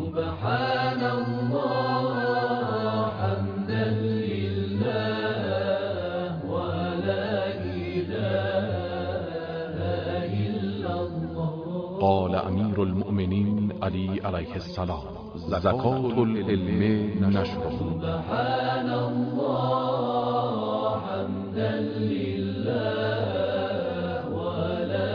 سبحان الله حمدا لله ولا إله إلا الله. قال امیر المؤمنین علی علیه السلام: زکات العلم نشره. سبحان الله حمدا لله ولا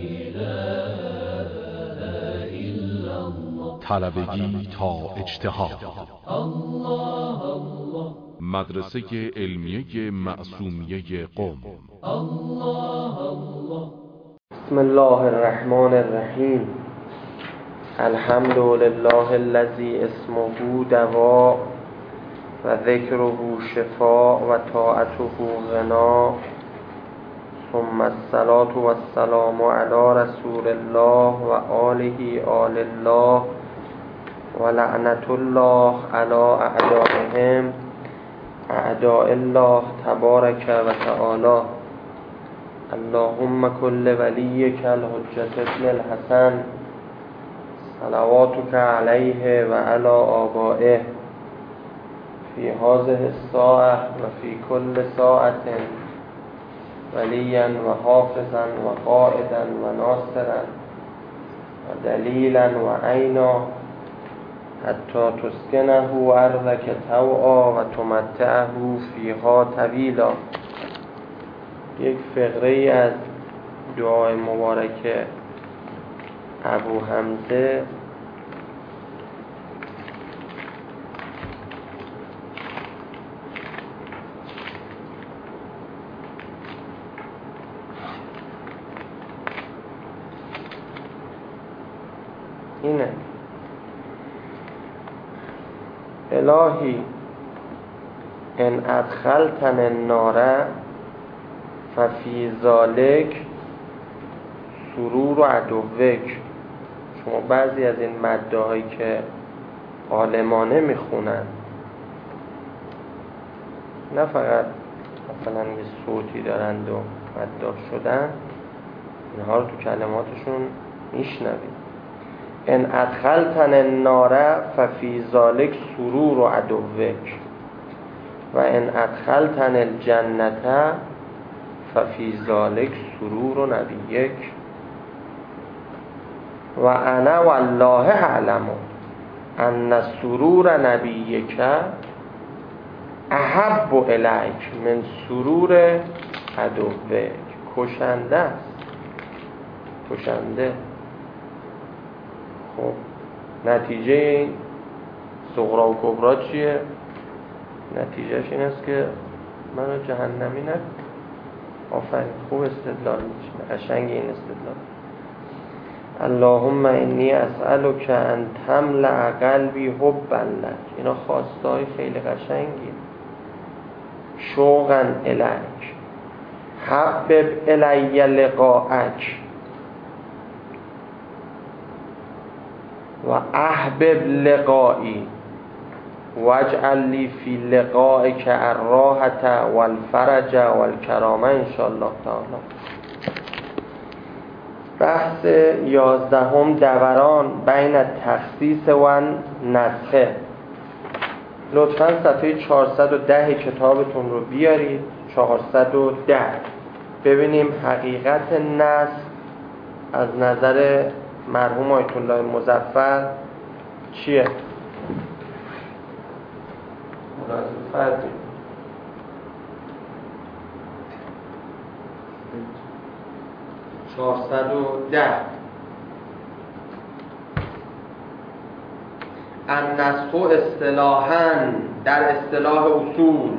إله إلا الله. طلبگی تا اجتهاد. الله الله. مدرسه علمیه معصومیه قم. الله الله. بسم الله الرحمن الرحیم. الحمد لله الذی اسمه دواء و ذکره شفاء و طاعته غنا، ثم الصلاة والسلام علی رسول الله و آله آل الله و لعنت الله علی اعدائهم اعداء الله تبارک و تعالی. اللهم كل وليك الحجة ابن الحسن صلواتك عليه وعلى آبائه في هذه الساعة وفي كل ساعة وليا وحافظا وقائدا وناصرا ودليلا وعينا حتى تسكنه أرضك طوعا وتمتعه فيها طويلا. یک فقره ای از دعای مبارک ابو حمزه اینه: الهی ان ادخلتن النار ففی ذالک سرور و عدوک. شما بعضی از این مده هایی که عالمانه میخونن، نه فقط مثلا یه صوتی دارند و مداح شدن، اینها رو تو کلماتشون میشنوید. ان ادخلتن النار ففی ذالک سرور و عدوک و ان ادخلتن الجنة ففی ذالک سرور نبیک و انا والله اعلم ان سرور نبیک احب الیک من سرور عدوک. کشنده است، کشنده. خب نتیجه این صغرا و کبرا چیه؟ نتیجهش این است که منو جهنمی نکن. آفرین، خوب استدلال میشه، قشنگ این استدلال. اللهم انی اسألک ان تملأ قلبی حبا لک. اینا خواستای خیلی قشنگی. شوقا الیک، حبب الی لقاءک و احبب لقایی واجعل لی فی لقائک الراحة والفرج والکرامه انشاءالله تعالی. بحث 11 دوران بین تخصیص و نسخه. لطفاً صفحه 410 کتابتون رو بیارید. 410 ببینیم حقیقت نسخ از نظر مرحوم آیت الله مظفر چیه؟ فرضی 410 النسخ اصطلاحاً، در اصطلاح اصول،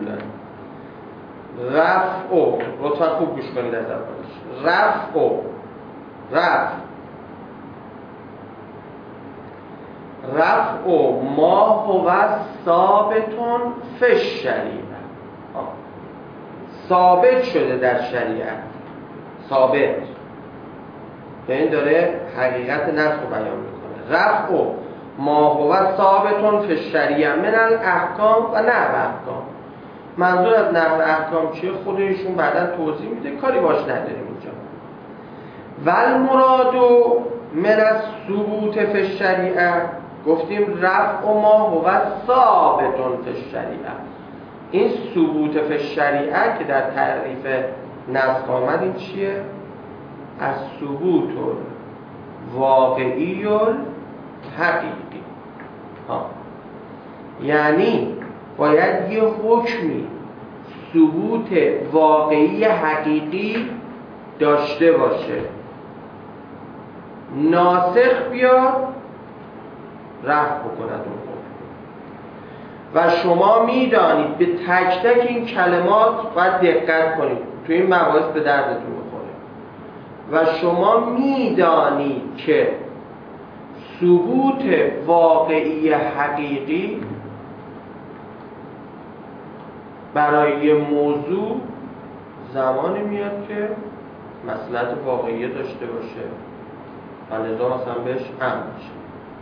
رفع و لطفاً خوب گوش کنید از اولش. رفع ما هو ثابتون فی الشریعه. ثابت شده در شریعت، ثابت، یعنی داره حقیقت نسخ رو بیان میکنه. رفع ما هو ثابتون فی الشریعه من الاحکام و نحو احکام. منظور از نحو احکام چیه خودشون بعدا توضیح میده، کاری باش نداریم اینجا. والمراد من الثبوت فی الشریعه گفتیم رفع و ما هو ثابت فی الشریعه. این ثبوت فی الشریعه که در تعریف نسخ آمد این چیه؟ از ثبوت واقعی حقیقی. یعنی باید یه حکمی ثبوت واقعی حقیقی داشته باشه، ناسخ بیاد رفع بکند اون حکم. و شما میدانید به تک تک این کلمات باید دقت کنید، تو این مباحث به دردتون بخوره. و شما میدانید که ثبوت واقعی حقیقی برای یه موضوع زمانی میاد که مصلحت واقعی داشته باشه و لذا مثلا بهش امر بشه،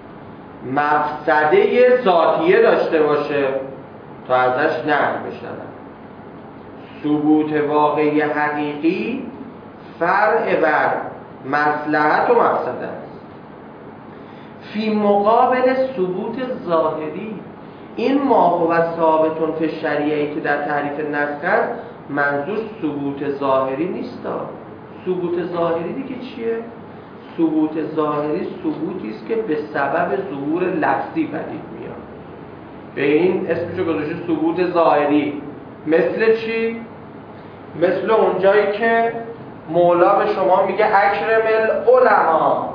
مفسده ذاتیه داشته باشه تا ازش نهی بشن. ثبوت واقعی حقیقی فرع بر مصلحت و مفسده است. فی مقابل ثبوت ظاهری، این ما هو ثابت فی الشریعه که در تعریف نسخ است، منظور ثبوت ظاهری نیست. ثبوت ظاهری دیگه چیه؟ ثبوت ظاهری ثبوتی است که به سبب ظهور لفظی پدید میاد. به این اسمشو گذاشته ثبوت ظاهری. مثل چی؟ مثل اونجایی که مولا به شما میگه اکرم العلماء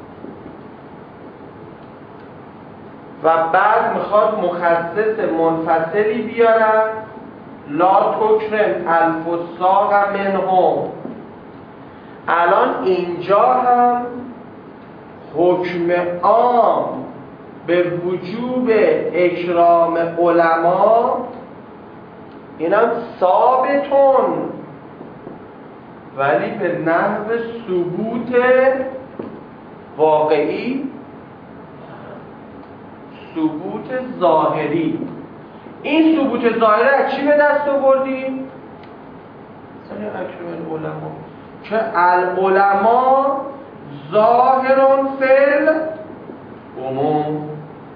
و بعد میخواد مخصص منفصلی بیارن، لا تکرم الفساق منهم. الان اینجا هم حکم عام به وجوب اکرام علما اینم ثابتون، ولی به نحو ثبوت واقعی، ثبوت ظاهری. این ثبوت ظاهری از چی به دست آوردیم؟ مثلا اکرم العلماء که العلماء ظاهرون فی العموم.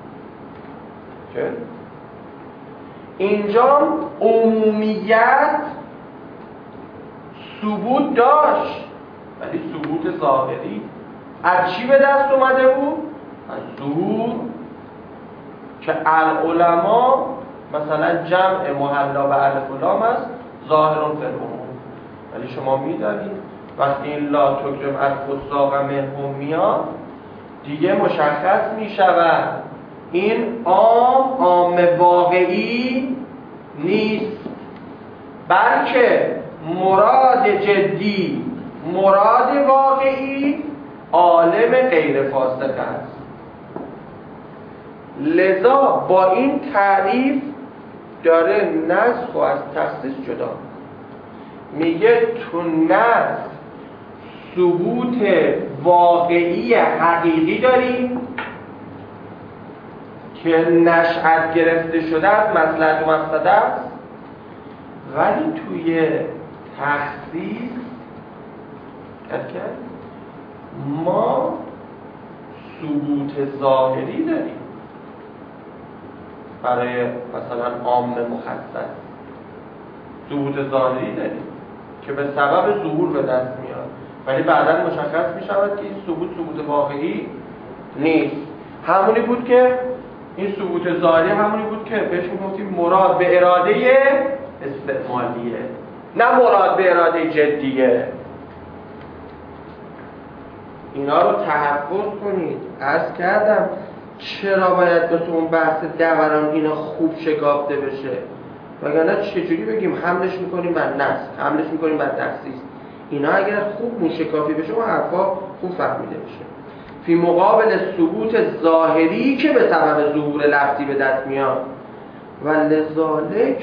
اینجا عمومیت ثبوت داشت ولی ثبوت ظاهری از چی به دست اومده بود؟ از ظهور که العلماء مثلا جمع محلا به الف و لام است، ظاهرون فی العموم. ولی شما میدانید وقتی این لا تکرم الفساق منهم میاد دیگه مشخص میشود این عام واقعی نیست، بلکه مراد جدی، مراد واقعی عالم غیر فاسق است. لذا با این تعریف داره نسخ و از تخصیص جدا میگه. تو نسخ ثبوت واقعی حقیقی داریم که نشأت گرفته شده از مصلحت و مفسده است، ولی توی تخصیص ما ثبوت ظاهری داریم برای مثلا عام مخصص. ثبوت ظاهری داریم که به سبب ظهور به دست میاد، ولی بعدا مشخص میشود که این ثبوت واقعی نیست. همونی بود که این ثبوت ظاهری همونی بود که بهش میگفتیم مراد به اراده استعمالیه، نه مراد به اراده جدیه. اینا رو تحفظ کنید. عرض کردم چرا باید به اون بحث دوران اینا خوب شکافته بشه، وگرنه چجوری بگیم حملش میکنیم بر نسخ، حملش میکنیم بر تخصیص. اینا اگر خوب موشکافی بشه و حرفا خوب فهمیده بشه. فی مقابل ثبوت ظاهری که به سبب ظهور لفظی به دست میاد و لذالک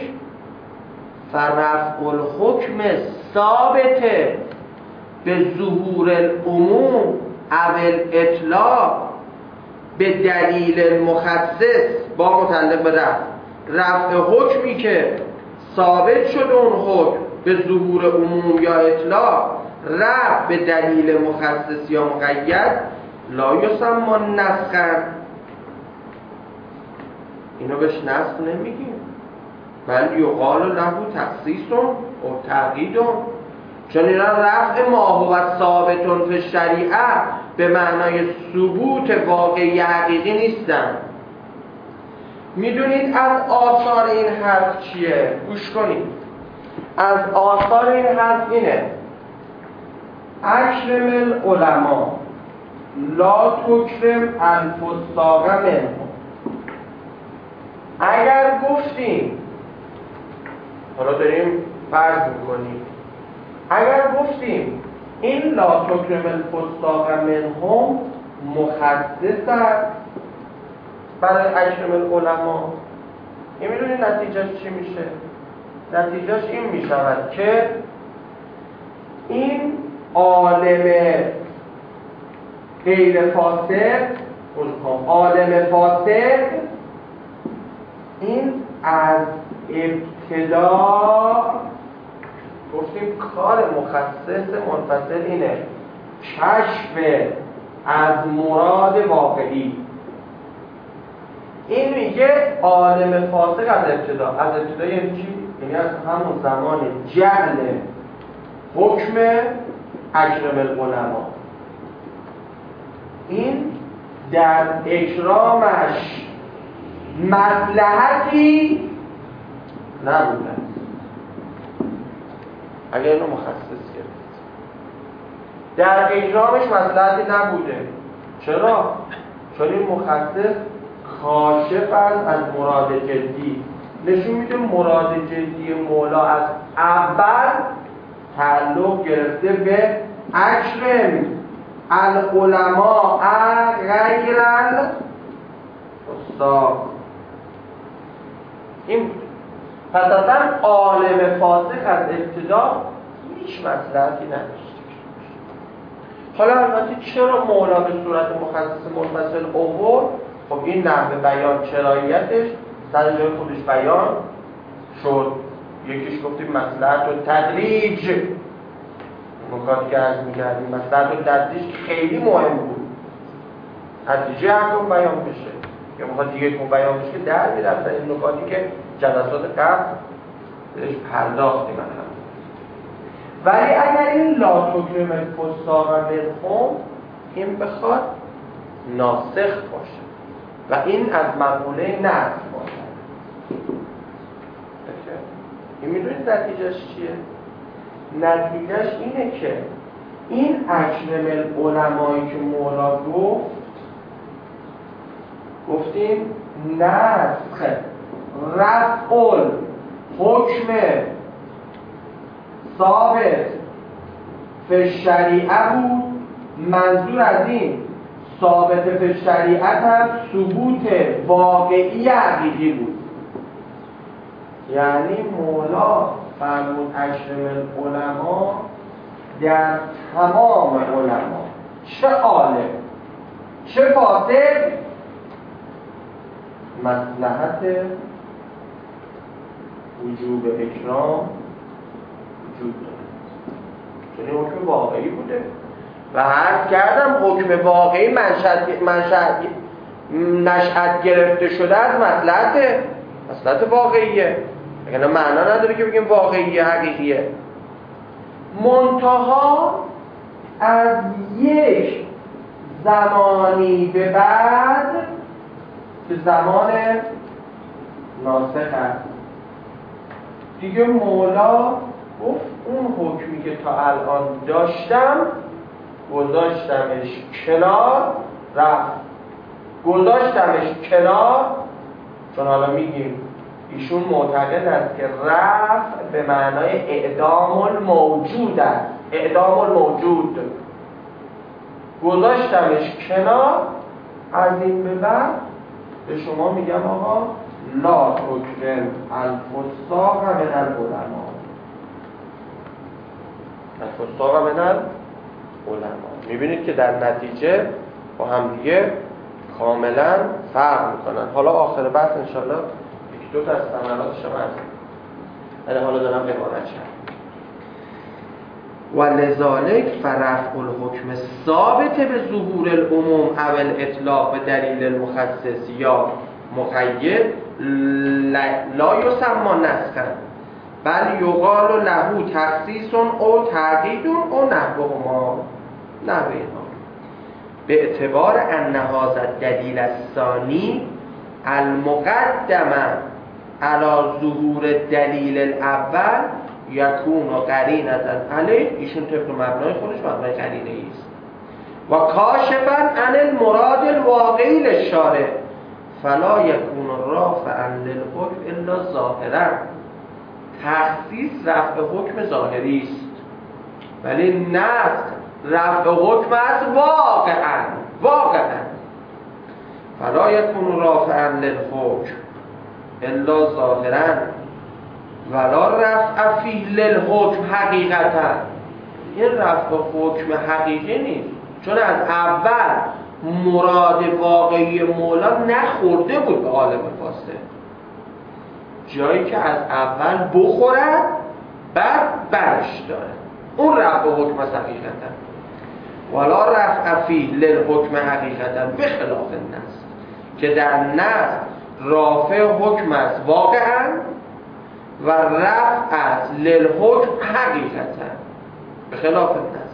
فرفع الحکم ثابت به ظهور العموم اول اطلاق به دلیل المخصص با متعلق به رفع حکمی که ثابت شد اون حکم به ظهور عموم یا اطلاق رفع به دلیل مخصص یا مقید لا یسمى نسخا، اینو بهش نسخ نمیگیم. بل یقال له تخصیص و تقیید، چون اینا رفع ما هو ثابت فی الشریعه به معنای ثبوت واقعی حقیقی نیستن. میدونید از آثار این حرف چیه؟ گوش کنید. از آثار این حرف اینه: اکرم العلماء لا تکرم الفساق منهم. اگر گفتیم، حالا داریم فرض میکنیم، اگر گفتیم این لا تکرم الفساق منهم مخصص است برای اکرم العلماء، این میدونید نتیجهش چی میشه؟ نتیجهش این میشود که این عالم غیر فاسق، عالم فاسق، این از ابتدا گفتیم کار مخصص منفصل اینه: کشف از مراد واقعی. این میگه عالم فاسق از ابتدا. از ابتدا یعنی چی؟ یعنی از همون زمان جعل حکم اکرم العلماء، این در اکرامش مصلحتی نبوده. اگر اینو مخصص گرفت، در اکرامش مصلحتی نبوده. چرا؟ چون این مخصص کاشف از مراد جدی، نشون میده مراد جدی مولا از اول تعلق گرفته به اکرم العلماء غیر الفساق. این پس اصلا عالم فاسق از ابتدا هیچ مصلحتی نداشت. حالا البته چرا مولا به صورت مخصص منفصل آورد؟ خب این نحوه بیان چراییتش سر جای خودش بیان شد. یکیش گفتیم مصلحت و تدریج، نکاتی که عرض می‌کردیم مصلحت و تدریج خیلی مهم بود، نتیجه حکم بیان بشه یا میخواد دیگه حکم بیان بشه که در میرفتن این نکاتی که جلسات قبل بهش پرداختیم. ولی اگر این لا تکرم الفساق منهم این بخواد ناسخ باشه و این از مقوله نسخ باشه، این میدونید نتیجهش چیه؟ نتیجهش اینه که این اکرم العلمایی که مولا گفتیم نسخ رفع حکم ثابت فی الشریعه بود. منظور از این ثابت فی الشریعت هم ثبوت واقعی حقیقی بود. یعنی مولا فرمود اکرم العلماء در تمام علما، چه عالم چه فاسق، مصلحت وجوب اکرام وجود داره، چون حکم واقعی بوده و عرض کردم حکم واقعی نشأت گرفته شده از مصلحت واقعیه، اگر معنا نداره که بگیم واقعیه حقیقیه. منتها از یک زمانی به بعد که زمان ناسخ است دیگه مولا گفت اون حکمی که تا الان داشتم گذاشتمش کنار، چون حالا میگیم ایشون معتقد است که رفع به معنای اعدام الموجود است، اعدام الموجود، گذاشتمش کنار. از این به بعد به شما میگم آقا لا تکرم الفساق من العلماء، الفساق من العلماء. میبینید که در نتیجه با هم دیگه کاملا فرق میکنن. حالا آخر بحث انشاءالله یکی دو تا از ثمراتش هم هست، ولی حالا دارم عبارت شد. و لذالک فرفع الحکم ثابت به ظهور العموم او الاطلاق به دلیل المخصص، یا مقید لا یسمى نسخا بل یقال له تخصیص او تعقید او نحوهما. به اعتبار ان هذا الدلیل الثانی المقدم علی ظهور الدلیل الاول یکون قرینة علیه، ایشون طبق مبنای خودش مبنای قرینه ایست و کاشفا عن المراد الواقعی للشارع فلا یکون رافعا للحکم الا ظاهرا. تخصیص رفع حکم ظاهری است ولی نسخ رفع حکم است واقعا. فلا یکون رافعا للحکم الا ظاهرا ولا رفع فیه للحکم حقیقتا. این رفع حکم حقیقی نیست، چون از اول مراد واقعی مولا نخورده بود به عالم فاسد. جایی که از اول بخورد بعد برش داره، اون رفع حکم از حقیقتا. ولا رفع فیه للحکم حقیقتا به خلاف النسخ که در نسخ رافع حکم است واقعا و رفع است للحکم حقیقتا به خلاف النسخ.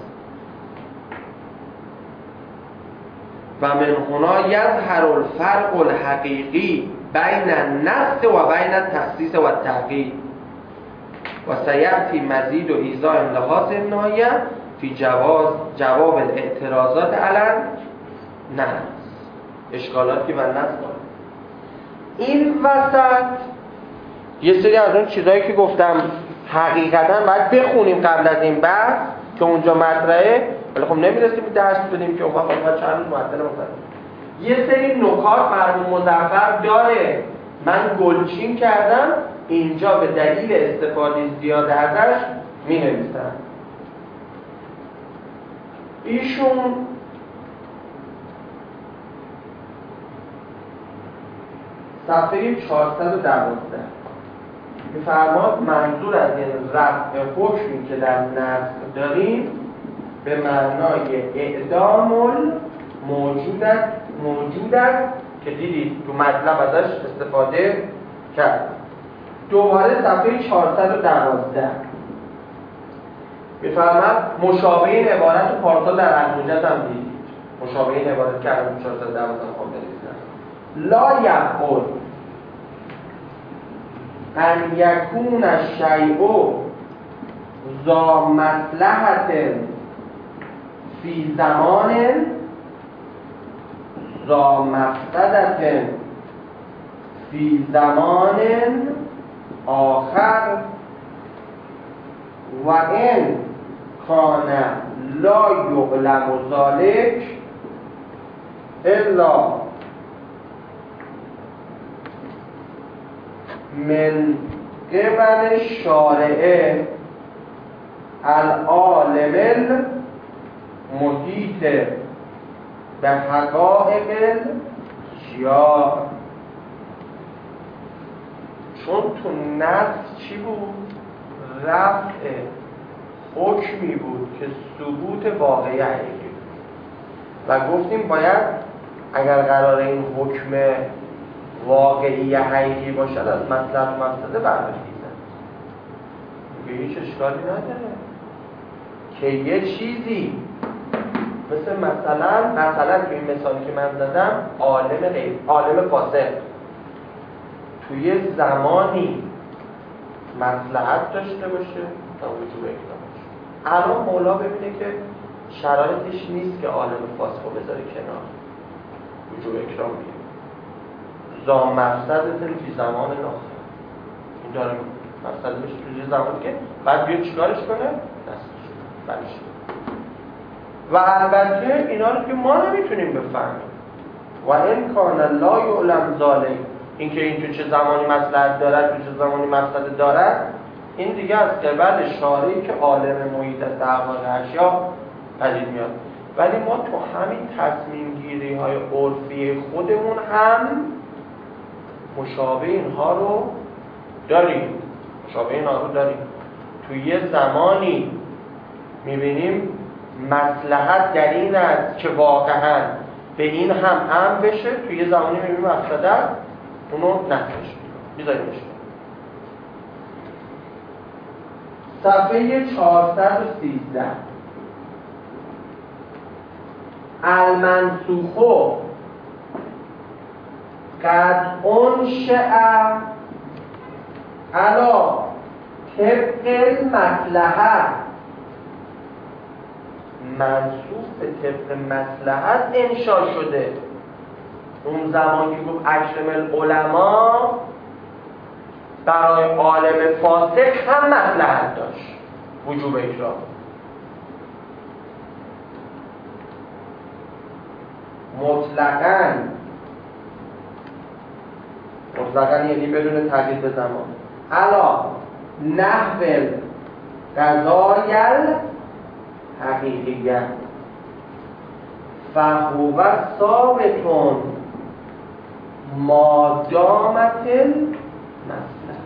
و من هنا یظهر الفرق الحقیقی بین النسخ و بین التخصیص و التعقید و سیأتی مزید و ایضاح لهذه الناحیه فی جواب الاعتراضات علی النص، اشکالاتی و نص داره. این وسط یه سری از اون چیزایی که گفتم حقیقتا باید بخونیم قبل از این بحث که اونجا مطرحه، ولی خب نمیرسیم درس بدیم که اون وقت باید چند روز معطل مختلف. یه سری نکات مرحوم مظفر داره، من گلچین کردم اینجا به دلیل استفاده زیاد ازش می نویسم. ایشون صفحه 412 می‌فرماد منظور از این رفع حکمی که در نسخ داریم به معنای اعدام موجود است که دیدید تو مطلب ازش استفاده کرد. دوباره صفحه 412 می‌فرماد مشابه این عبارت پارسال در الموجز هم دیدید، مشابه این عبارت که در 412 خود بنویسن لا یقول ان یکون الشیء ذا مصلحت فی زمان ذا مفسدت فی زمان آخر و این کان لا یعلم ذلک الا من قبل الشارع العالم المحیط به حقایق الاشیاء. چون تو نص چی بود؟ رفع حکمی بود که ثبوت واقعی حقیقی بود و گفتیم باید اگر قرار این حکم واقعی حقیقی باشد از مطلب مفسده برمی‌خیزد که هیچ اشکالی نداره که یه چیزی مثلا توی این مثالی که من زدم عالم فاسق توی زمانی مصلحت داشته باشه تا وجوب اکرام باشه. الان مولا ببینه که شرایطش نیست که عالم فاسق رو بذاره کنار، وجوب اکرام بیاره زا مفسد توی زمان آخر این داره مفسد میشه توی زمانی که بعد بیاد چیکارش کنه؟ دستش برش. و البته اینا رو که ما نمیتونیم بفهمیم و این کان لا یعلم ذلک، اینکه این تو چه زمانی مصلحت دارد تو چه زمانی مفسد دارد این دیگه از قبل شارعی که عالم محیط است احوال اشیا پدید میاد. ولی ما تو همین تصمیم گیری های عرفی خودمون هم مشابه اینها رو داریم. تو یه زمانی میبینیم مصلحت در این است که واقعا به این هم بشه، تو یه زمانی میبینیم مفسدت اونو نفرش میذاریمش. صفحه 413 المنسوخ قد انشأ علی طبق المصلحه، منسوخ به طبق مصلحت انشا شده. اون زمان که گفت اکرم العلماء برای عالم فاسق هم مصلحت داشت وجوب اجرا. مطلقاً یعنی بدون تغییر به زمان. علا نحو قضای حقیقیه فهو ثابت ما دامت المصلحه.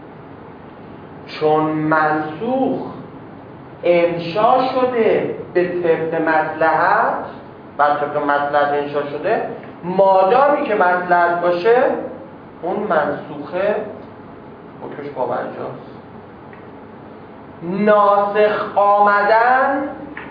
چون منسوخ انشا شده به طبق مصلحت، بر طبق مصلحت انشا شده، مادامی که مصلحت باشه اون منسوخه حکمش باورجاست. ناسخ آمدن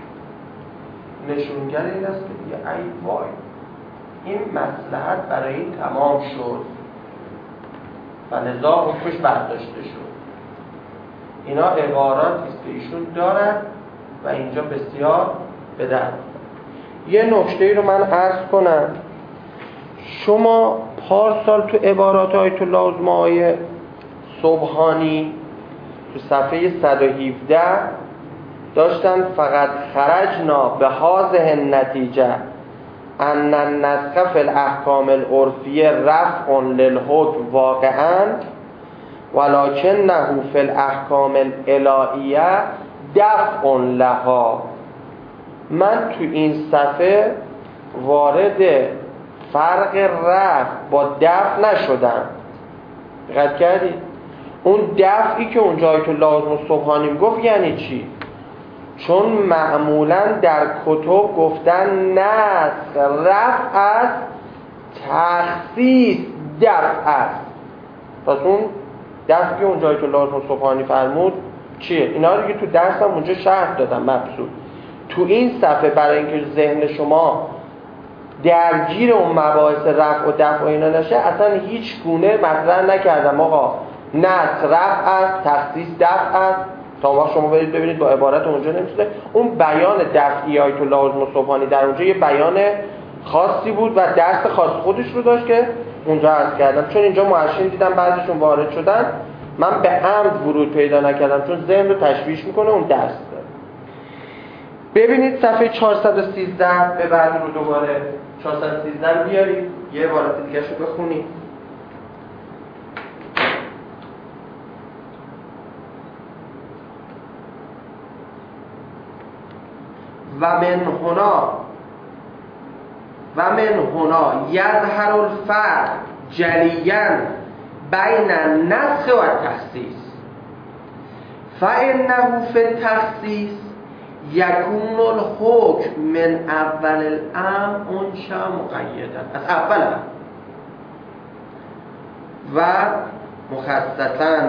نشونگر این است که دیگه ای وای این مصلحت برای این تمام شد و لذا حکمش برداشته شد. اینا عباراتی است که ایشون دارن و اینجا بسیار به درد. یه نکته رو من عرض کنم، شما پارسال تو عبارات آیت الله عظمی سبحانی تو صفحه 117 داشتن فقط خرجنا به هذه النتیجه ان النسخ فی الاحکام العرفیه رفع للحکم واقعا ولکنه فی الاحکام الالهیه دفع لها. من تو این صفحه وارد فرق رفع با دفع نشدم. دقت کردید؟ اون دفعی که اونجا آیت الله عظمی سبحانی گفت یعنی چی؟ چون معمولا در کتب گفتن نسخ رفع است، تخصیص دفع است. پس اون دفعی که اونجا آیت الله عظمی سبحانی فرمود چیه؟ اینا رو که تو درسم اونجا شرح دادم مبسوط. تو این صفحه برای اینکه ذهن شما درگیر اون مباحث رفع و دفع و اینا نشه، اصلا هیچ گونه مطرح نکردم آقا نسخ رفع است، تخصیص دفع است. تا وقت شما برید ببینید با عبارت اونجا نمیشه. اون بیان دفعی آیت الله عظمی سبحانی در اونجا یه بیان خاصی بود و درس خاص خودش رو داشت که اونجا عرض کردم. چون اینجا مؤشرین دیدم بعضیشون وارد شدن، من به عمد ورود پیدا نکردم چون ذهن رو تشویش میکنه اون درس داره. ببینید صفحه 413 به بعد رو دوباره 413 رو بیارید یه عبارت دیگه شو بخونید. و من هنا یظهر الفرق جلیاً بین النسخ و التخصیص فانه فی التخصیص یکون الحکم من اول الامر انشا مقیدا، از اول و مخصصاً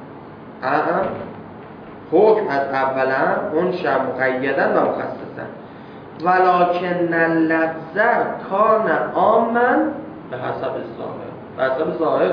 حکم از اول انشا مقیدا و مخصصاً ولکن اللفظ کان عاما به حسب الظاهر، به حسب ظاهر.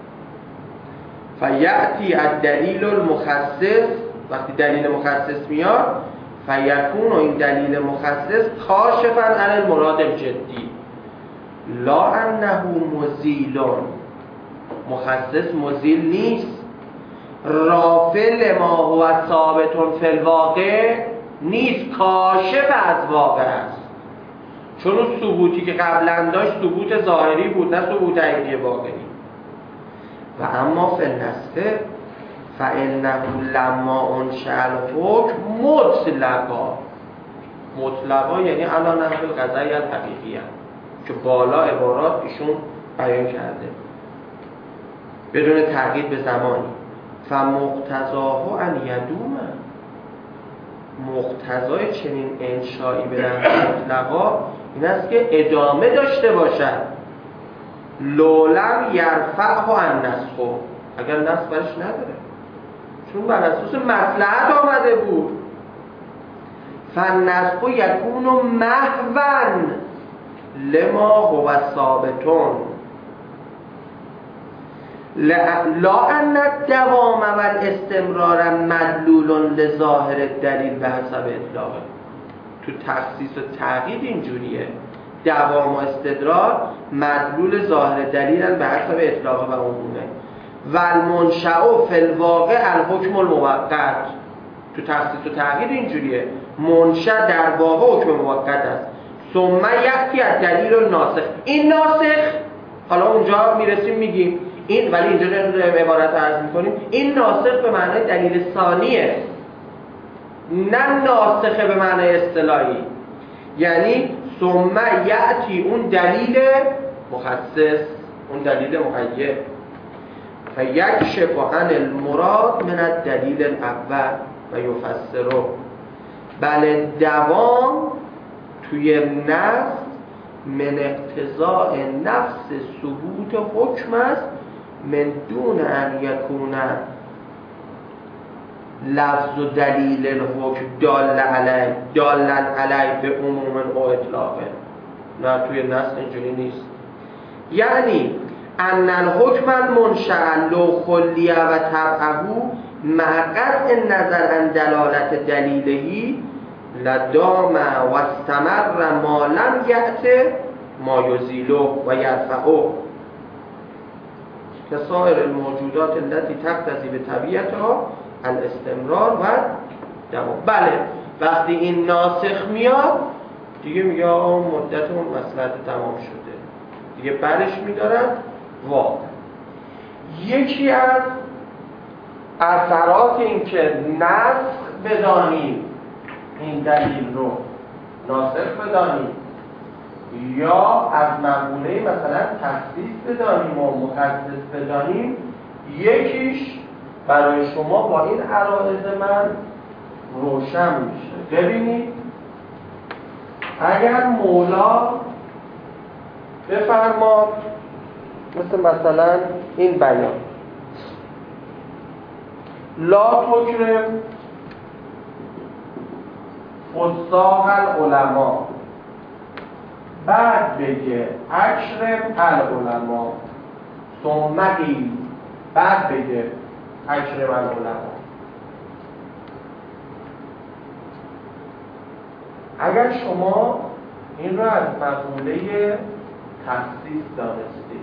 فیأتی الدلیل المخصص، وقتی دلیل مخصص میاد فیکون این دلیل مخصص کاشفا عن المراد الجدی لا انه مزیل. مخصص مزیل نیست، رافع لما هو ثابت فی الواقع نیست، کاشف از واقع است. چون اون ثبوتی که قبلا داشت ثبوت ظاهری بود نه ثبوت عینی واقعی. و اما فی النسخ فانه لما انشأ الحکم مطلقا یعنی علی نحو القضاء الحقیقیه که بالا عبارات ایشون بیان کرده بدون تغییر به زمانی. فمقتضاه ان یدوم، مقتضای چنین انشایی به نحو مطلقا این است که ادامه داشته باشد. لولم یرفعه النسخ، اگر نسخ برش نداره، چون بر اساس مصلحت آمده بود. فالنسخ یکون محوا لما هو ثابتون لا ان الدوام و الاستمرار مدلول لظاهر الدلیل به حسب اطلاقه. تو تخصیص و تقیید اینجوریه، دوام و استدرار مدلول ظاهر دلیلن به حسب اطلاقه و عمومه. و المنشأ فی الواقع الحکم الموقت. تو تخصیص و تقیید اینجوریه، منشأ در واقع حکم موقت است. ثم یأتی الدلیل الناسخ. این ناسخ، حالا اونجا میرسیم میگیم این، ولی اینجا داریم عبارت عرض میکنیم، این ناسخ به معنای دلیل ثانیه، نه ناسخ به معنای اصطلاحی. یعنی ثم یأتی اون دلیل مخصص، اون دلیل مقید، فیکشف عن المراد من الدلیل الاول و یفسره. بله دوام توی نفس من اقتضاء نفس ثبوت حکم است، من دون ان یکون لفظ و دلیل الحکم دالا علیه به عموم او اطلاقه. نه توی نص اینجوری نیست. یعنی ان الحکم المنشأ لو خلیه و تبعه مع قطع النظر عن دلالت دلیله لدام و استمر ما لم یأت ما یزیله و یرفعه کسائر الموجودات التي تقتضی به طبیعتها الاستمرار و دوام. بله وقتی این ناسخ میاد دیگه میگه آقا مدت اون مصلحت تمام شده، دیگه برش میدارن واقع. یکی از اثرات این که نسخ بدانیم، این دلیل رو ناسخ بدانیم، یا از مقوله مثلا تخصیص بدانیم و مخصص بدانیم، یکیش برای شما با این عرایض من روشن میشه. ببینید اگر مولا بفرماد مثلا این بیان لا تکرم فساق العلماء، بعد بگه اکرم العلماء، ثم قیل، بعد بگه اکرم العلماء. اگر شما این رو از مقوله تخصیص دانستید،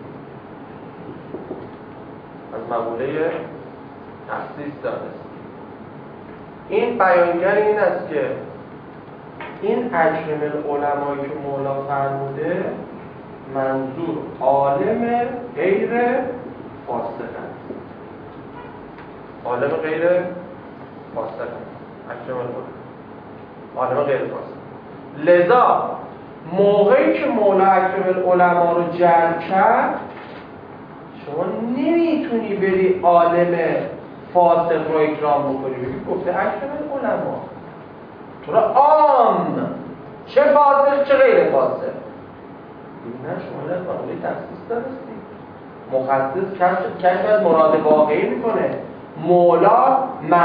از مقوله تخصیص دانستید، این بیانگر این است که این اکرم العلمایی که مولا فرموده منظور عالم غیر فاسق است، عالم غیر فاسق است، اکرم العلماء عالم غیر فاسق. لذا موقعی که مولا اکرم العلماء رو جمع کرد، شما نمیتونی بری عالم فاسق رو اکرام بکنی، بگی گفته اکرم العلماء، تو را عام، چه فاسق چه غیر فاسق. نه شما از مقوله تخصیص دارستی، مخصص کشف از مراد واقعی میکنه. مولا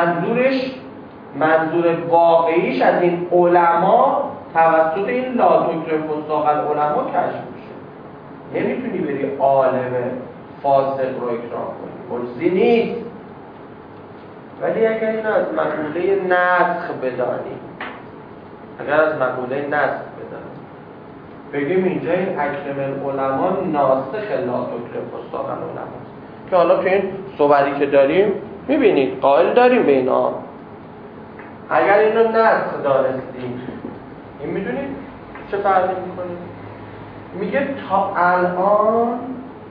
منظور واقعیش از این علما توسط این لا تکرم فساق العلماء کشف میشه. نمیتونی بری عالم فاسق رو اکرام کنی، مجزی نیست. ولی اگر اینو از مقوله نسخ بدانیم، اگر از مقوله نسخ بدانیم، بگیم اینجا این اکرم العلماء ناسخ لا تکرم فساق العلماء، که حالا تو این صوری که داریم میبینید قائل داریم به اینا. اگر اینو نسخ دانستیم، این میدونید چه فرقی میکنه؟ میگه تا الان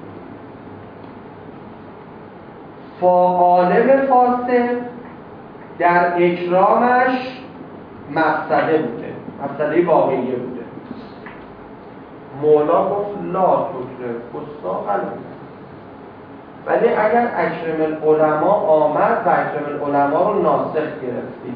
عالم فاسق در اکرامش مقصده بوده، مقصده واقعیه بوده. مولا گفت لا تکرم فساق العلماء، ولی اگر اکرم العلماء آمد و اکرم العلماء رو ناسخ گرفتی،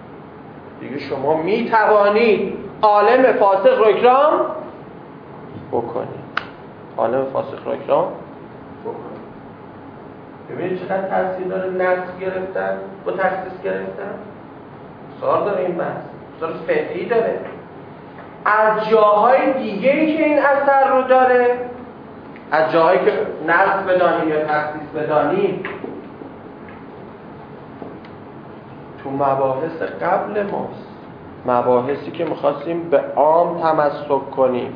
دیگه شما می توانید عالم فاسق رو اکرام بکنیم. عالم فاسق را اکرام بکنیم. ببینید چقدر تاثیر داره نسخ گرفتن با تخصیص گرفتن. سوال داره این بحث، سوال فقهی داره. از جاهای دیگه‌ای که این اثر رو داره، از جاهایی که نسخ بدانیم یا تخصیص بدانیم، تو مباحث قبل ماست، مباحثی که می‌خواستیم به عام تمسک کنیم،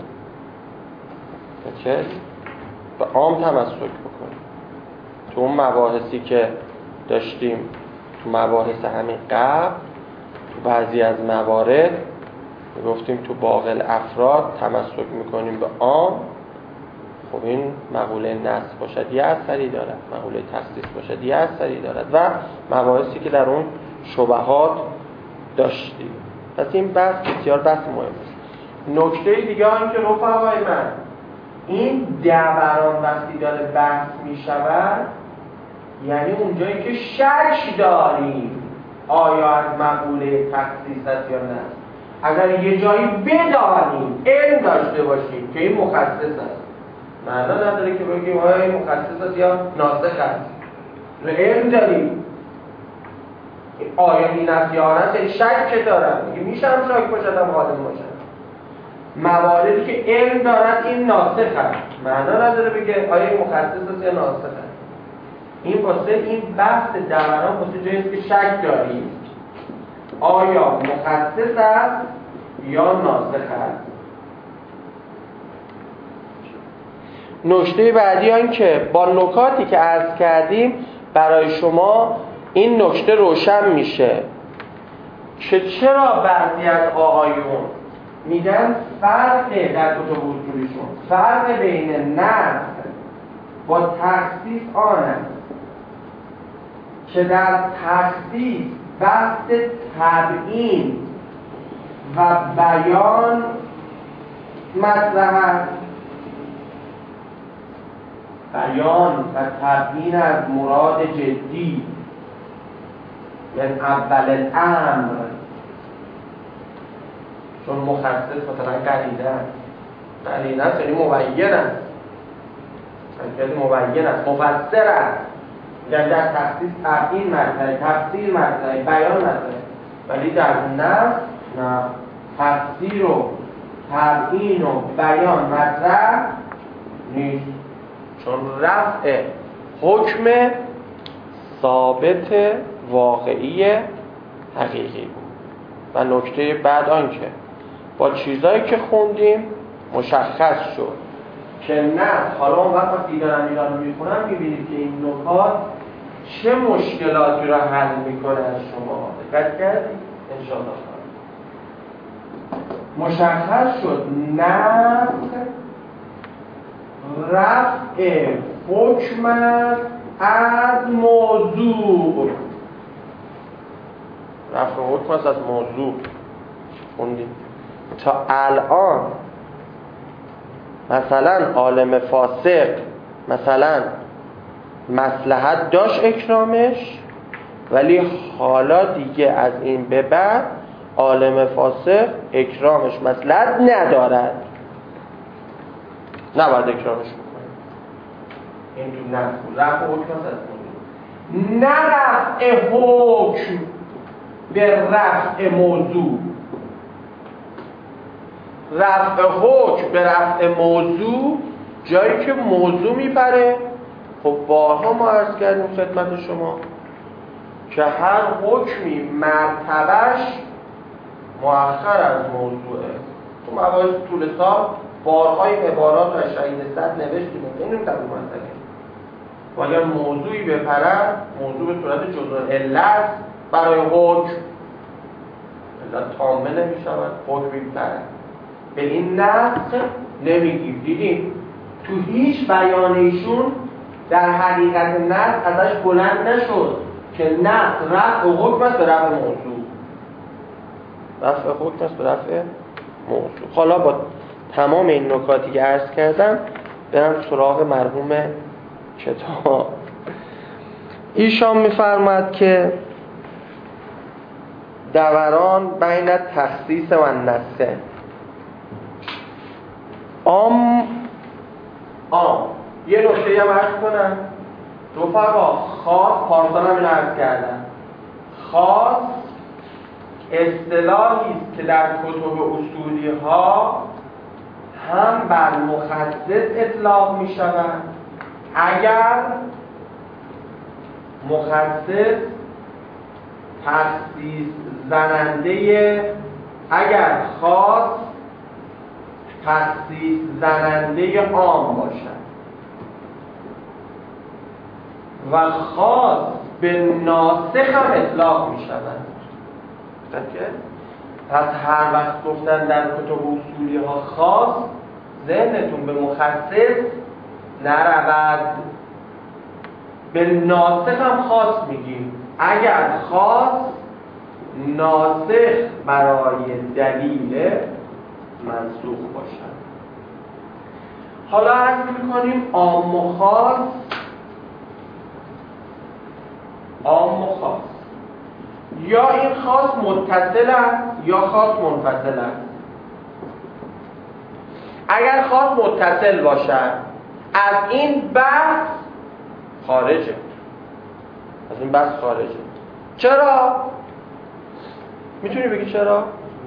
به عام تمسک بکنیم. تو اون مباحثی که داشتیم، تو مباحث همین قبل، تو بعضی از موارد گفتیم تو باقی الافراد تمسک میکنیم به عام. خب این مقوله نص باشد یه اثری دارد، مقوله تخصیص باشد یه اثری دارد و مباحثی که در اون شبهات داشتیم. پس این بحث بسیار بحث مهم است. نکته دیگه هم که رفقای من، این دوران وقتی داره بحث میشود یعنی اونجایی که شک داریم آیا از مقوله تخصیص است یا نه. اگر یه جایی بدانیم، علم داشته باشیم که این مخصص است، معنا نداره که بگیم آیا این مخصص است یا ناسخ است. رو علم داریم آیا این است یا آن است، این شک که دارم میشه هم شک باشد هم غالب باشد. مواردی که علم دارد این ناسخ است، معنا نداره بگه آیا این مخصص است یا ناسخ است. این واسه این بحث دوران واسه جایی که شک داریم آیا مخصص است یا ناسخ است. نکته بعدی آن که با نکاتی که عرض کردیم برای شما این نکته روشن میشه که چرا بعضی از آقایون میگن فرق در کتب اصولیشون فرق بین نسخ با تخصیص آن است که در تخصیص بحث تبیین و بیان مطرح است. بیان و تبیین از مراد جدی یعنی اول الامر، چون مخصص مثلا قرینه است یعنی مبین است، مبین است، مفسر است، یعنی در تخصیص تبیین مطرح، تفسیر مطرح، بیان مطرح. ولی در نه تفسیر و تبیین و بیان مطرح نیست، چون رفع حکم ثابت واقعی حقیقی بود. و نکته بعد آن که با چیزایی که خوندیم مشخص شد که نه، حالا اون وقتی دارم اینا رو میخونم میبینید که این نکات چه مشکلاتی رو حل میکنه از شما. دقت کردید؟ انشاءالله مشخص شد نه رفع حکم از موضوع، رفع حکم از موضوع خوندیم. تا الان مثلا عالم فاسق مثلا مصلحت داشت اکرامش، ولی حالا دیگه از این به بعد عالم فاسق اکرامش مصلحت ندارد، نباید اکرامش بکنیم. این تو رفع حکم از موضوع، نه رفع حکم به رفع موضوع. رفع حکم به رفع موضوع جایی که موضوع میپره. خب بارها ما عرض کردیم خدمت شما که هر حکمی مرتبش مؤخر از موضوعه. تو مباحث طول سال بارهای عبارات و شهید صد نوشتیم، اینو در اون مسئله و اگر موضوعی بپرد، موضوع به صورت جزء علت برای حکم، علت تامه نمی شود، حکمی بپرد. به این نسخ نمیگیم. دیدیم تو هیچ بیانیشون در حقیقت نسخ ازش بلند نشد که نسخ رفع حکم است به رفع موضوع، رفع حکم است به رفع موضوع. حالا با تمام این نکاتی که عرض کردم برم سراغ مرحوم کتاب. ایشان می‌فرماید که دوران بین تخصیص و نسخ. عام یه نکته هم عرض کنم رفقا، خاص پارسال هم اینو عرض کردم، خاص اصطلاحی است که در کتب اصولی ها هم بر مخصص اطلاق می شود اگر مخصص تخصیص زننده، اگر خاص تخصیص زننده عام باشد و خاص به ناسخ هم اطلاق می شود. پس هر وقت گفتن در کتب اصولی ها خاص، ذهنتون به مخصص نرود، به ناسخ هم خاص میگیم اگر خاص ناسخ برای دلیل منسوخ باشد. حالا عرض میکنیم عام و خاص، عام و خاص، یا این خاص متصل است یا خاص منفصل است. اگر خاص متصل باشد از این بحث خارجه، از این بحث خارجه. چرا؟ میتونی بگی چرا؟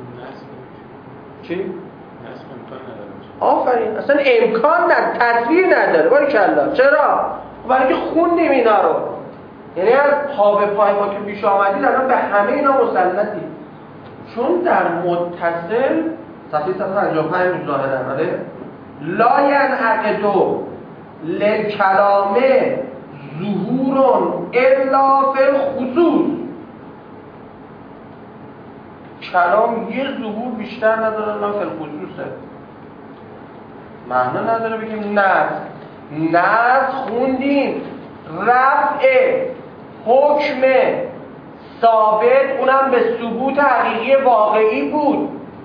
چی؟ آفرین، اصلا امکان نداره، تصویر نداره. باریکلا. چرا؟ برای که خوندیم اینا رو، یعنی از پا به پای ما که پیش آمدید الان به همه اینا مسلطی. چون در متصل صفحه 155 ظاهرا آره لا ینعقد للکلام ظهور الا فی الخصوص. کلام یه ظهور بیشتر نداره الا فی الخصوصه. معنی نداره بگیم نص خوندیم، رفع حکم ثابت اونم به ثبوت حقیقی واقعی بود.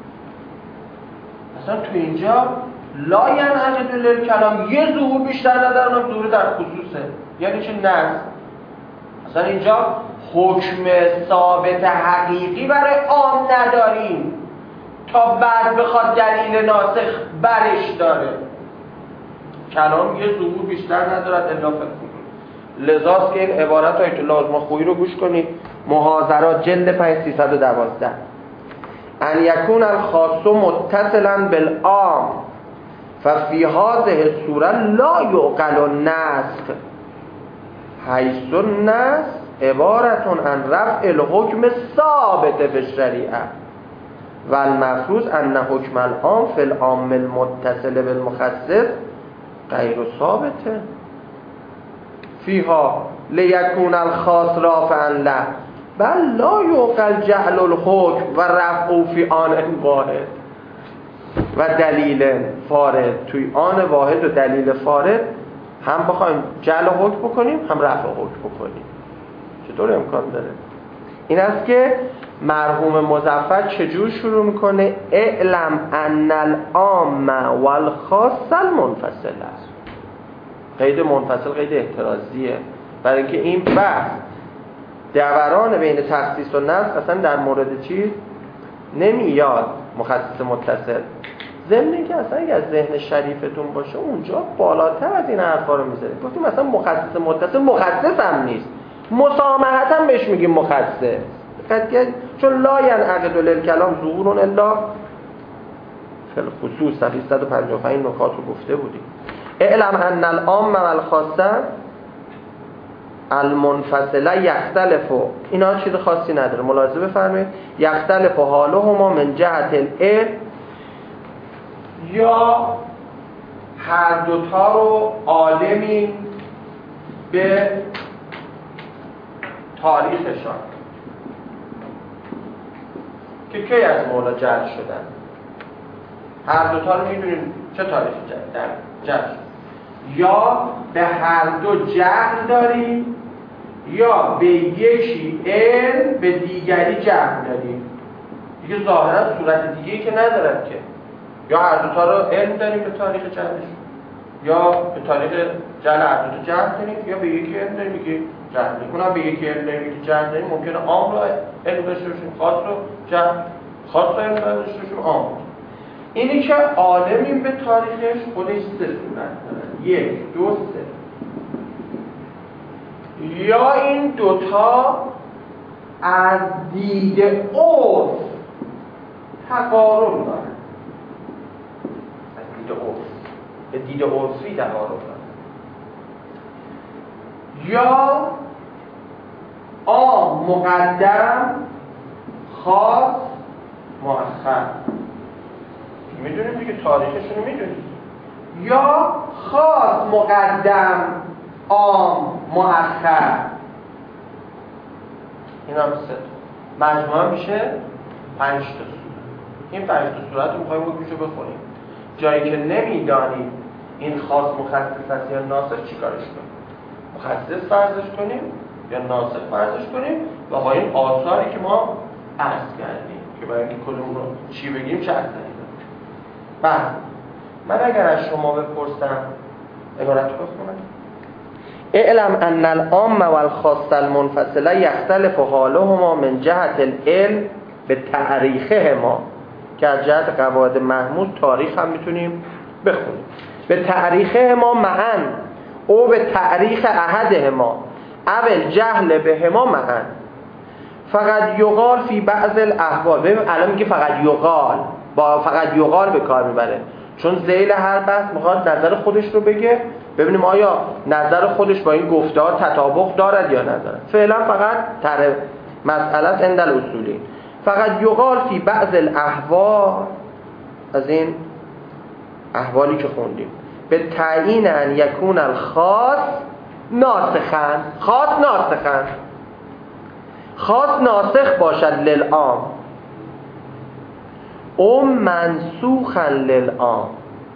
اصلا تو اینجا لا ینعقد للکلام یه ظهور بیشتر نداره اونم ظهور در خصوصه. یعنی چه؟ نص. اصلا اینجا حکم ثابت حقیقی برای عام نداریم تا بعد بخواد دلیل ناسخ برش داره. کلام یه ظهور بیشتر ندارد الا فی الخصوص. لذاست که این عبارت آیت الله آزماخویی رو گوش کنید. محاضرات جلد 5 312 ان یکون الخاص متصلا بالعام ففی هذه الصوره لا یعقل النسخ حیث النسخ عبارت عن رفع الحکم ثابت فی الشریعه و المفروض ان حکم العام فی العام المتصل بالمخصص غیر ثابته فیها لیکون الخاص رافعا له بل لا یعقل جعل الحکم و رفع فی آن واحد و دلیل فارد توی آن واحد و دلیل فارد هم بخوایم جعل حکم بکنیم هم رفع حکم بکنیم. چطور امکان داره؟ این است که مرحوم مظفر چجور شروع میکنه؟ اعلم ان العام والخاص المنفصل است. قید منفصل قید احترازیه، برای اینکه این بحث دوران بین تخصیص و نسخ اصلا در مورد چیز نمیاد مخصص متصل. ضمن اینکه اصلا اگه از ذهن شریفتون باشه اونجا بالاتر از این حرفا رو میذاره. گفتیم مثلا مخصص متصل مخصص هم نیست، مسامحت هم بهش میگیم مخصص. چون لا ینعقد للکلام ظهور الا فی الخصوص. صفحه 155 نکات رو گفته بودیم. اعلم ان العام والخاص المنفصله یختلف. اینا چیز خاصی نداره، ملاحظه بفرمایید. یختلف حالهما من جهت العلم، یا هر دوتا رو عالمی به تاریخشان که کی از مولا جعل شدن. هر دوتا رو میدونیم چه تاریخ جعل شد. یا به هر دو جهل داریم یا به یکی علم به دیگری جهل داریم. دیگه ظاهرا صورت دیگه‌ای که ندارد که. یا هر دوتا رو علم داریم به تاریخ جهلش، یا به تاریخ جهل هر دوتا جهل داریم، یا به یکی علم داریم که جهل داریم. اونم به یکی علم داریم که جهل داریم. ممکنه عام رو علم داشته باشیم، خاص رو جهل، خاص رو علم داشته باشیم، عام. اینی که عالمیم به تاریخش خودش 3 صورت داره، 1 2 3. یا این دوتا از دید عرف تقارن دارن، از دید عرف به دید عرفی تقارن دارن، یا عام مقدم خاص مؤخر. میدونیم دیگه تاریخشون میدونیم. یا خاص مقدم عام مؤخر. این هم 3 تا مجموعه میشه 5 تا صورت. این 5 تا صورت رو میخوایم بگوشو بخونیم. جایی که نمیدانیم این خاص مخصص است یا ناسخ چیکارش کنیم؟ مخصص فرضش کنیم یا ناسخ فرضش کنیم و با این آثاری که ما عرض کردیم که برای اینکه کلمون رو چی بگیم چه اثری داره. بعد من اگر از شما بپرسم عبارت رو بخونم: اعلم ان العام والخاص المنفصله یختلف حالهما من جهت العلم به تاریخهما، که از جهت قواعد محمود تاریخ هم میتونیم بخونیم. به تاریخهما معا او به تاریخ احدهما اول جهل بهما معا فقط یقال فی بعض الاحوال. ببین الان میگه فقط یقال، با فقط یقال به کار میبره چون ذیل هر بحث میخواد نظر خودش رو بگه، ببینیم آیا نظر خودش با این گفتار تطابق دارد یا ندارد. فعلا فقط مسئله عند الاصولی. فقط یقال فی بعض الاحوال، از این احوالی که خوندیم، به تعیین ان یکون الخاص ناسخن. خاص ناسخ باشد للعام او منسوخن للعام.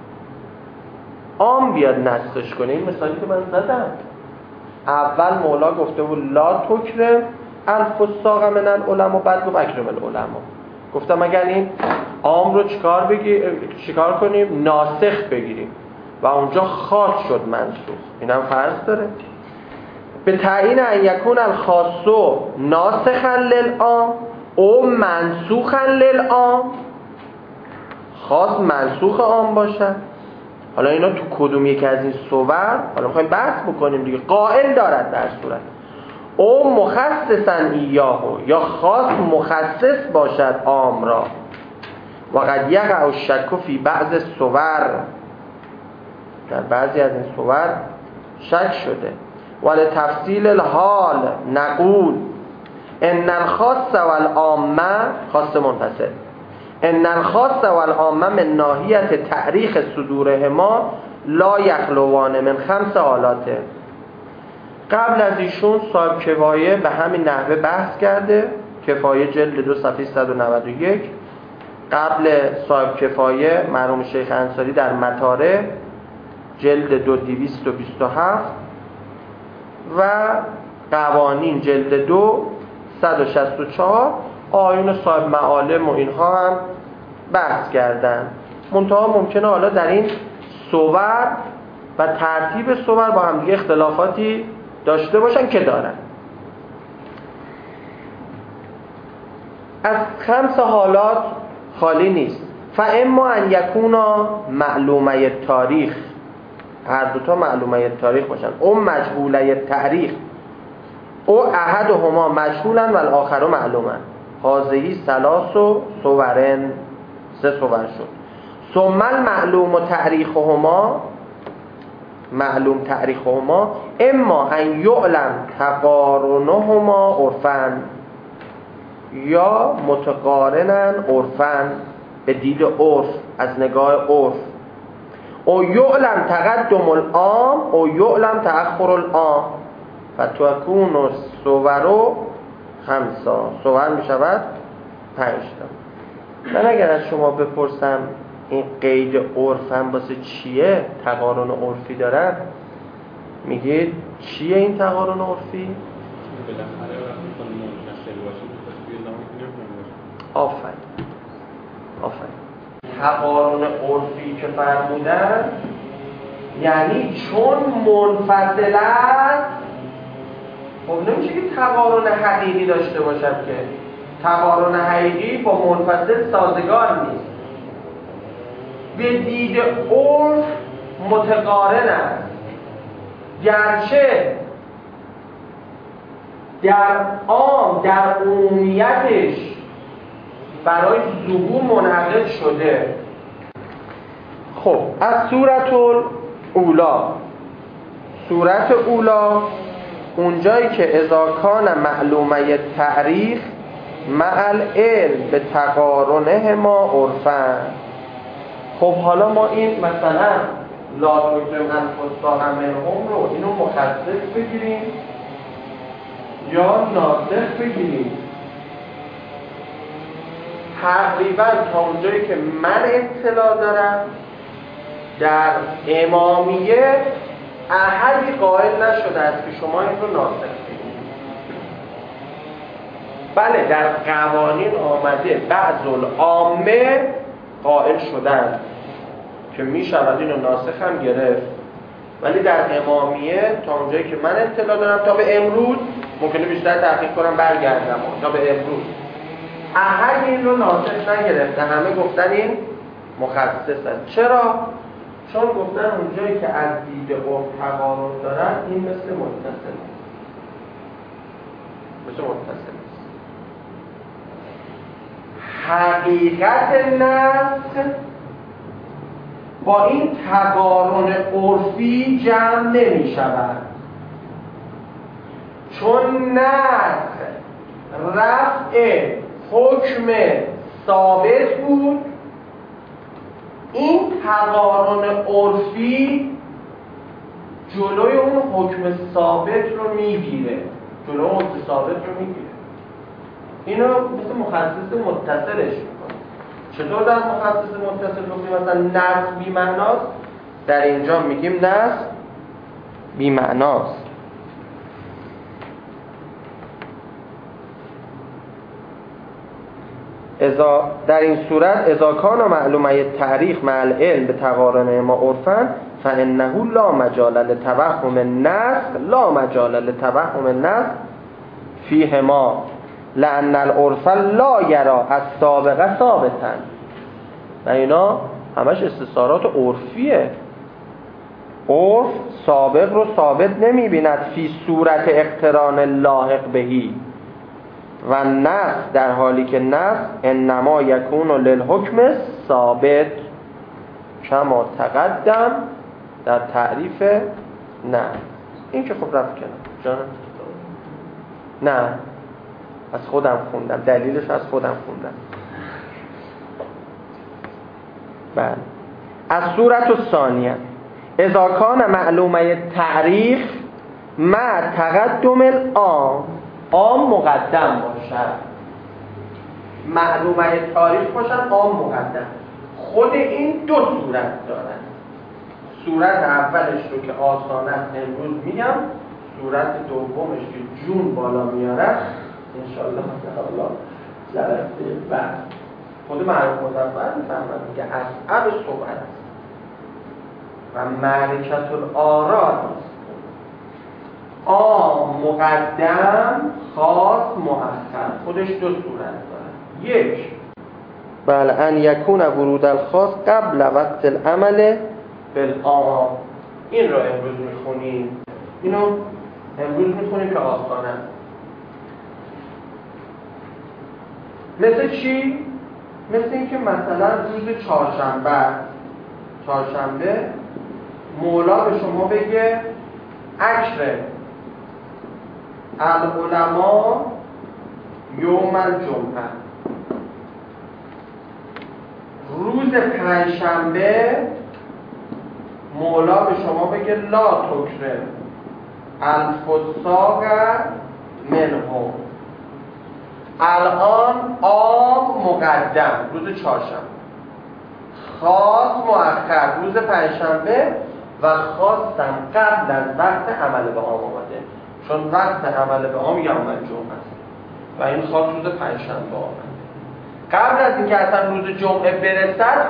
عام بیاد نسخش کنه. این مثالی که من زدم اول مولا گفته بود لا تکرم الفساق من العلماء، بعد گفت اکرم العلماء. گفتم اگر این عام رو چیکار کنیم؟ ناسخ بگیریم و اونجا خاص شد منسوخ. این هم فرض داره. به تعیین ان یکون الخاص ناسخا للعام او منسوخا للعام، خاص منسوخ عام باشد. حالا اینا تو کدوم یکی از این صور حالا میخوایم بحث بکنیم دیگه. قائل دارد در صورت او مخصصا ایاهو، یا خاص مخصص باشد عام را. و قد یقع الشک فی بعض الصور، در بعضی از این صور شک شده. ولی تفصیل الحال نقول ان الخاص والعامه، خاص منفصل، ان الخاص والعامه من ناحیه تاریخ صدورهما لا یخلوان من 5 حالات. قبل از ایشون صاحب کفایه به همین نحوه بحث کرده. کفایه جلد 2 صفحه 191. قبل صاحب کفایه مرحوم شیخ انصاری در مطارح جلد 2 227 و قوانین جلد 2 164. آیون صاحب معالم و اینها هم بحث کردن. منتها ممکنه حالا در این صور و ترتیب صور با هم دیگه اختلافاتی داشته باشن که دارن. از 5 حالات خالی نیست. فاما ان یکونا معلومه تاریخ، هر دوتا معلومه تاریخ باشن، او مجهوله تاریخ، او احدهما مجهولا و الاخر معلوما. هذه 3 صورن، 3 صور شد. ثم المعلوم تاریخهما، معلوم تاریخهما اما ان یعلم تقارنهما عرفا، یا متقارنن عرفا به دید عرف، از نگاه عرف. او یعلم تقدم العام او یعلم تأخر العام فتکون الصور 5. صور می شود 5 تا. من اگر از شما بپرسم این قید عرف هم واسه چیه؟ تقارن عرفی دارن، میگید چیه این تقارن عرفی؟ آفرین. تقارن عرفی که فرمودن یعنی چون منفصل است، خب نمیشه که تقارن حقیقی داشته باشد که تقارن حقیقی با منفصل سازگار نیست. به دید عرف متقارن است، گرچه در عام در عمومیتش برای ظهور منعقد شده. خب از صورت اولا اونجایی که اذا کان معلومه تعریف مع العلم به تقارنه ما عرفن. خب حالا ما این مثلا لا تکرم الفساق منهم رو اینو مخصص بگیریم یا ناسخ بگیریم. تقریبا تا اونجایی که من اطلاع دارم در امامیه احدی قائل نشده است که شما این رو ناسخ بگیرید. بله در قوانین آمده بعض العامه قائل شدن که می شود اینو ناسخ هم گرفت، ولی در امامیه تا اونجایی که من اطلاع دارم تا به امروز، ممکنه بیشتر تحقیق کنم برگردم، تا به امروز احد این رو ناسخ نگرفته، همه گفتن این مخصص است. چرا؟ چون گفتن اونجایی که از دید عرف تقارن دارن این مثل متصل است. حقیقت نسخ با این تقارن عرفی جمع نمی شود، چون نسخ رفع حکم ثابت بود، این تقارن عرفی جلوی اون حکم ثابت رو میگیره، اینو مثل مخصص متصلش میکنه. چطور در مخصص متصل گفتیم مثلا نسخ بی معناست، در اینجا میگیم نسخ بی معناست. در این صورت اذا کان معلومه تاریخ مع العلم به تقارن ما عرفا فانه لا مجال لتوهم النسخ فیهما لان العرف لا یرا السابقه ثابتا. و اینا همش استثارات عرفیه. عرف سابق رو ثابت نمی‌بیند فی صورت اقتران لاحق بهی، و نسخ در حالی که نسخ انما یکون للحکم ثابت کما تقدم در تعریف نه. این که خب رفت کنم جانم، نه از خودم خوندم، دلیلش از خودم خوندم. بله. از صورت الثانیه اذا کان معلومه تعریف مع تقدم العام، عام مقدم باشد، معلومه تاریخ باشد عام مقدم. خود این دو صورت دارد. صورت اولش رو که آسان است امروز میگم، صورت دومش که جون بالا میاره انشالله تعالی جلسه بعد خود معروف مظفر میفهمد که اصعب صحبت است و معرکت الآرا است. عام مقدم، خاص مؤخر. خودش دو صورت داره. یک، بله، ان یکون ورود الخاص قبل وقت العمل بالعام. این رو امروز میخونیم، اینو امروز میخونیم که آسانه. مثل چی؟ مثل این که مثلا روز چهارشنبه مولا به شما بگه عشر العلماء یوم الجمعه. روز پنجشنبه مولا به شما بگه لا تکرم الفساق منهم. الان عام مقدم روز چهارشنبه، خاص مؤخر روز پنجشنبه، و خاصم قبل از وقت عمل به عام آمده، چون وقت عمل به عام یوم الجمعه است و این خاص روز پنجشنبه آمده. قبل از اینکه اصلا روز جمعه برسد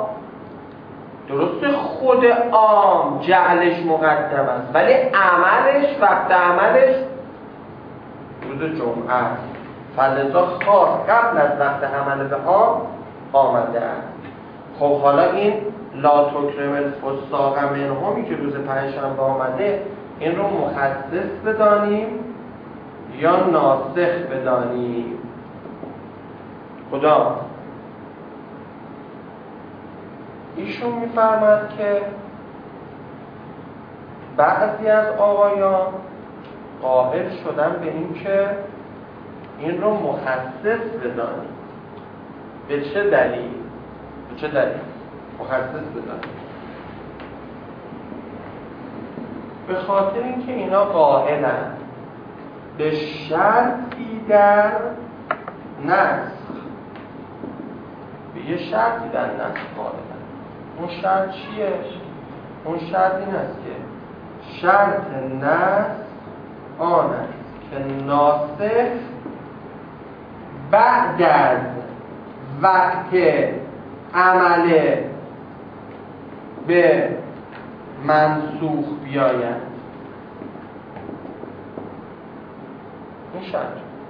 درست خود عام جعلش مقدم است، ولی عملش، وقت عملش روز جمعه است، فلذا خاص قبل از وقت عمل به عام آمده است. خب حالا این لا تکرم الفساق منهمی که روز پنجشنبه آمده، این رو مخصص بدانیم یا ناسخ بدانیم؟ کدام؟ ایشون میفرماد که بعضی از آقایان قائل شدن به این که این رو مخصص بدانیم. به چه دلیل؟ به چه دلیل مخصص بدانیم؟ به خاطر اینکه اینا قائلن به شرطی در نسخ، به یه شرطی در نسخ قائلن. اون شرط چیه؟ اون شرط این است که شرط نسخ آن است که ناسخ بعد از وقت عمل به منسوخ بیاید. این شرط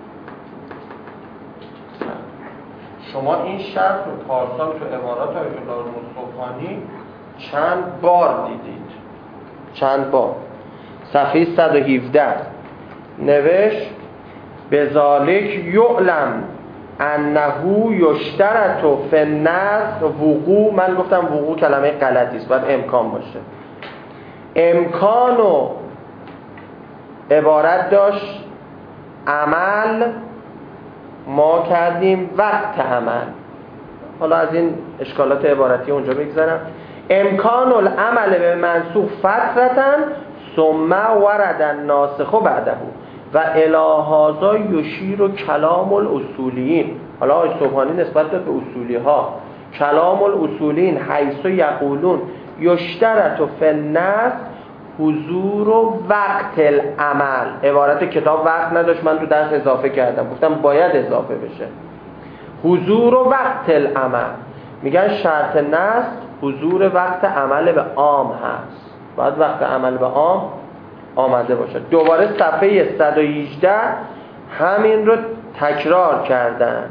شما این شرط رو پارسال تو امارات آیت الله المصطفانی چند بار دیدید؟ چند بار؟ صفحه 117 نوشت بذالک یعلم انه یشترط فی النسخ وقوع. من گفتم وقوع کلمه غلطی است، باید امکان باشه. امکان و عبارت داشت عمل، ما کردیم وقت عمل. حالا از این اشکالات عبارتی اونجا بگذارم. امکان العمل به منسوخ فترتن ثم ورد الناسخ بعده و الی هذا یشیر کلام الاصولیین. حالا آقای سبحانی نسبت به اصولی ها کلام الاصولیین حیث یقولون یشترط فی النسخ حضور وقت العمل. عبارت کتاب وقت نداشت، من تو درس اضافه کردم، گفتم باید اضافه بشه. حضور وقت العمل، میگن شرط نسخ حضور وقت عمل به عام هست، باید وقت عمل به عام آمده باشه. دوباره صفحه 118 همین رو تکرار کردن،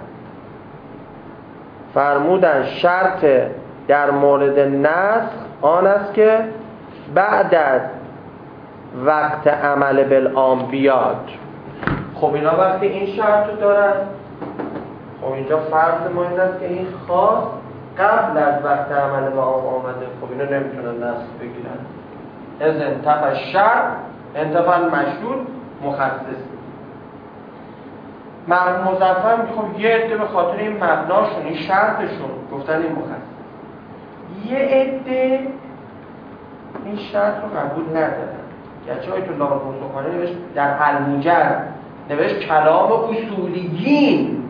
فرمودن شرط در مورد نسخ آن است که بعد از وقت عمل بالعام بیاد. خب اینا وقتی این شرط رو دارن، خب اینجا فرض ما این است که این خاص قبل از وقت عمل به عام آمده. خب اینا نمیتونن نسخ بگیرن. از انتفع شرط انتفع مشروط مخصص. مرحوم مظفر خب یه عده به خاطر این مبناشون، این شرطشون گفتن این مخصص. یه عده این شرط رو قبول ندارن. گرچه آیت الله المصطفانی نوشت در الموجز نوشت کلام اصولیین،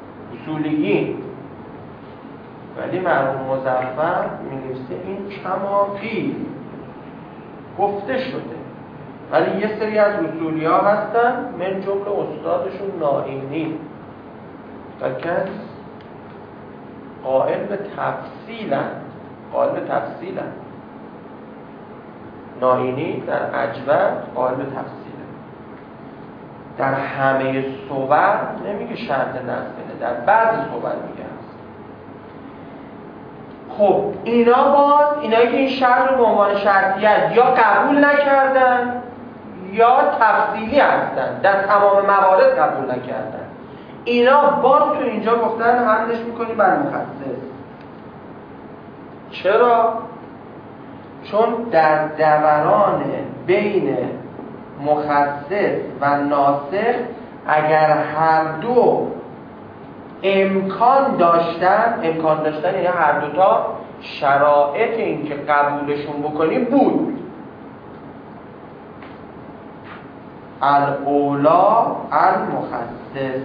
ولی مرحوم مظفر می‌نویسه این کمافی گفته شده. ولی یه سری از اصولی‌ها هستن من جمله استادشون نائینی فکر قائل به تفصیلن. نائینی در اجود قائل به تفصیله. در همه صور نمیگه شرط نسخه، در بعضی صور میگه هست. خب اینایی که این شرط رو به عنوان شرطیت یا قبول نکردن یا تفصیلی هستن، در تمام موارد قبول نکردن، اینا باز تو اینجا گفتن حملش میکنی بر مخصص. چرا؟ چون در دوران بین مخصص و ناسخ اگر هر دو امکان داشتن یعنی هر دوتا شرایط این که قبولشون بکنیم بود، الاولا المخصص،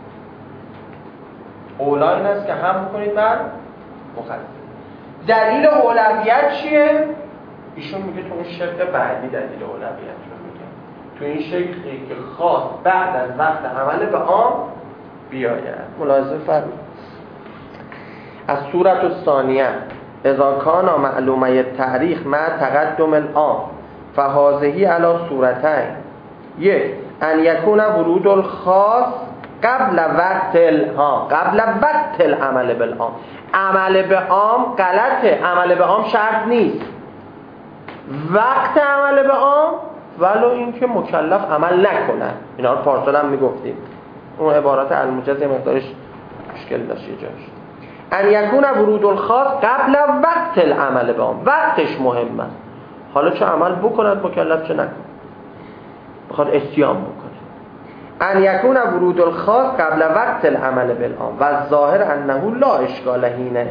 اولا این است که هم بکنید بر مخصص. دلیل اولویت چیه؟ ایشون میگه تو اون شرط بعدی دلیل اولویت رو میگه، تو این شکلی که خاص بعد از وقت عمل به عام بیاید. ملاحظه فرمایید. از صورت الثانیه اذا کان معلومه تاریخ مع تقدم العام فهذه علی صورتین: یک ان یکون ورود الخاص قبل وقت العمل بالعام. عمل به عام غلطه، عمل به عام شرط نیست. وقت عمل به عام ولو اینکه مکلف عمل نکنن. اینا رو پارسال هم میگفتیم. اون عبارات الموجز یه مقدارش مشکل داشت یه جاش. ان یکون ورود الخاص قبل وقت العمل به عام، وقتش مهمه. حالا چه عمل بکند مکلف چه نکند، بخواد اسیان بکنه. ان یکون ورود الخاص قبل وقت العمل بالعام و ظاهر انه لا اشکال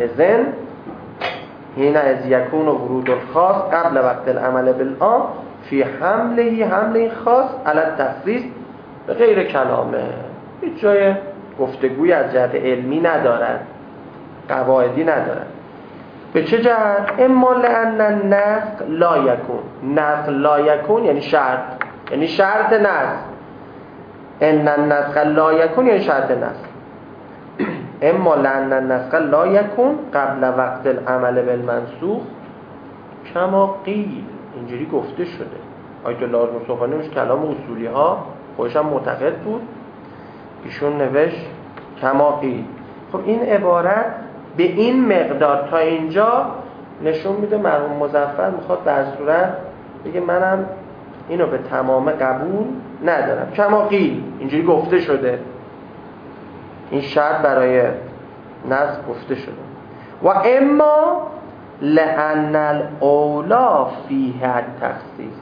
حین از یکون ورود الخاص قبل وقت العمل بالعام فی حمله خاص علی التخصیص به غیر کلامه. هیچ جای گفتگوی از جهت علمی ندارد، قواعدی ندارد. به چه جهت؟ اما لأن النسخ لا یکون، نسخ لا یکون یعنی شرط، یعنی شرط نسخ. ان النسخ لا یکون یعنی شرط نسخ. اما لأن النسخ لا یکون قبل وقت العمل بالمنسوخ کما قیل، اینجوری گفته شده. آیت الله المصطفانی اونش کلام اصولی ها خودش هم معتقد بود، ایشون نوشت کما قیل. خب این عبارت به این مقدار تا اینجا نشون میده مرحوم مظفر میخواد در صورت بگه منم اینو به تمام قبول ندارم. کما قیل اینجوری گفته شده، این شرط برای نسخ گفته شده. و اما لأن الاولا فیه التخصیص،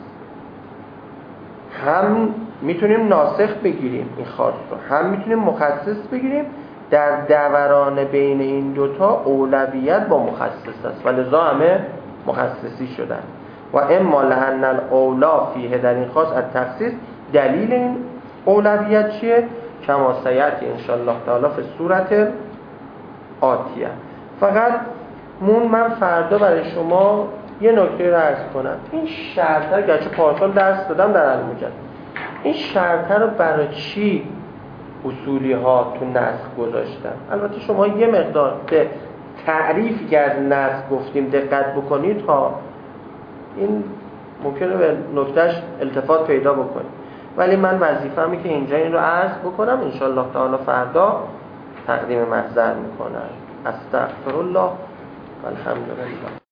هم میتونیم ناسخ بگیریم این خاص رو، هم میتونیم مخصص بگیریم. در دوران بین این دوتا اولویت با مخصص است و لذا همه مخصصی شدن. و اما لأن الاولا فیه در این خاص التخصیص، دلیل این اولویت چیه؟ کما سیأتی انشاءالله تعالی فی صورت آتیه. فقط من فردا برای شما یه نکته رو عرض کنم. این شرطه رو گرچه پارسال درس دادم در الموجز، این شرطه رو برای چی اصولی ها تو نسخ گذاشتن؟ البته شما یه مقدار به تعریفی که از نسخ گفتیم دقت بکنید تا این ممکنه به نکتهش التفات پیدا بکنید، ولی من وظیفه‌مه که اینجا این رو عرض بکنم. انشاءالله تعالی فردا تقدیم محضر میکنم. استغفرالله والحمدلله.